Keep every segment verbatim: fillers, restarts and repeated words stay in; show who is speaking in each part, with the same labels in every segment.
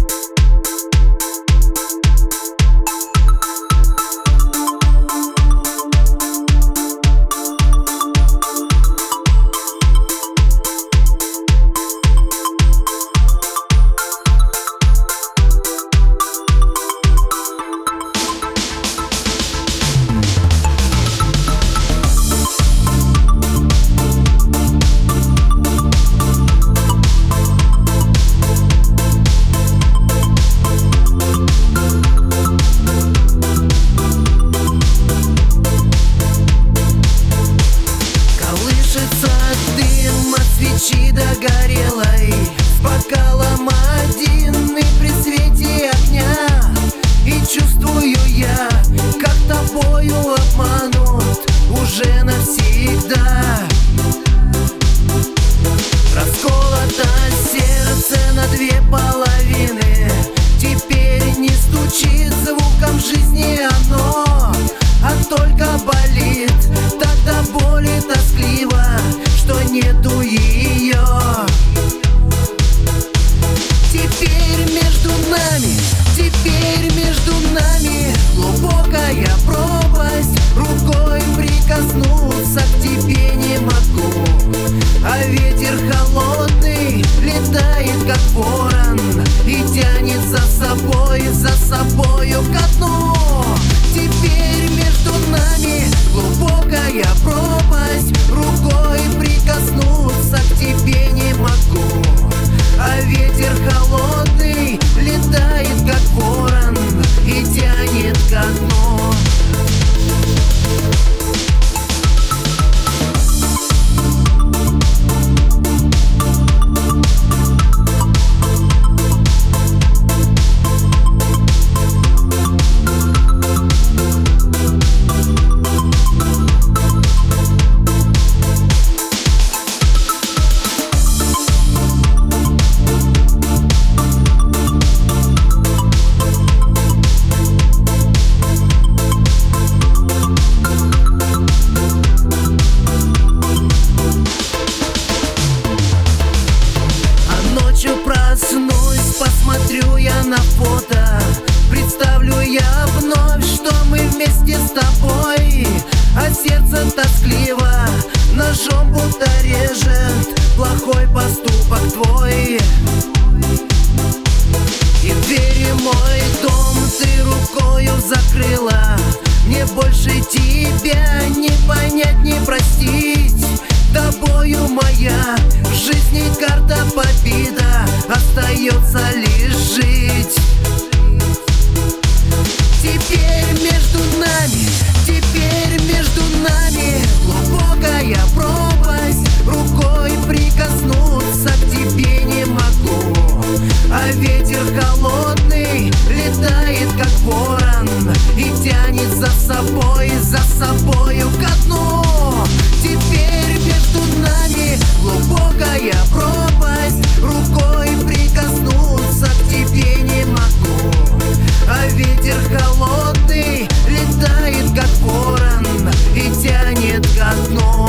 Speaker 1: свечи догорелой, с бокалом один и при свете огня. И чувствую я, как тобою обманут уже навсегда. Расколото сердце на две половины, теперь не стучит звуком жизни оно, а только болит, тогда болит тоскливо, что нету ее. Теперь между нами, теперь между нами глубокая пропасть. Рукой прикоснуться к тебе не могу, а ветер холодный летает, как ворон, и тянет за собой, за собою ко дну. Теперь между нами глубокая пропасть. Рукой прикоснуться к тебе не могу, а ветер холодный летает, как ворон, и тянет ко дну. Проснусь, посмотрю я на фото, представлю я вновь, что мы вместе с тобой, а сердце тоскливо ножом будто режет плохой поступок твой. И двери мой дом ты рукою закрыла, мне больше тебя не понять, не простить. Тобою моя в жизни карта победа, остается лишь жить. Теперь между нами, теперь между нами глубокая пропасть. Рукой прикоснуться к тебе не могу, а ветер холодный летает, как ворон, и тянет за собой, за собою ко дну. Теперь между нами глубокая пропасть. Рукой прикоснуться к тебе не могу, а ветер холодный летает, как ворон, и тянет ко дну.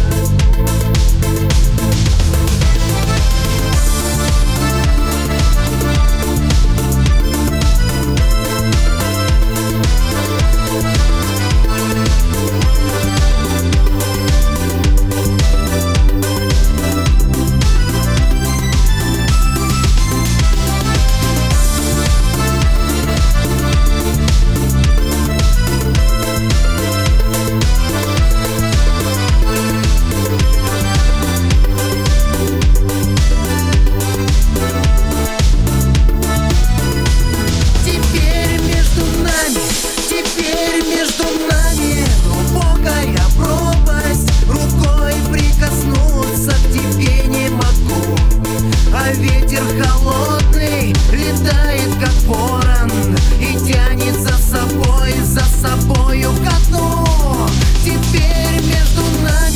Speaker 1: Ветер холодный летает, как ворон, и тянет за собой, за собою ко дну. Теперь между нами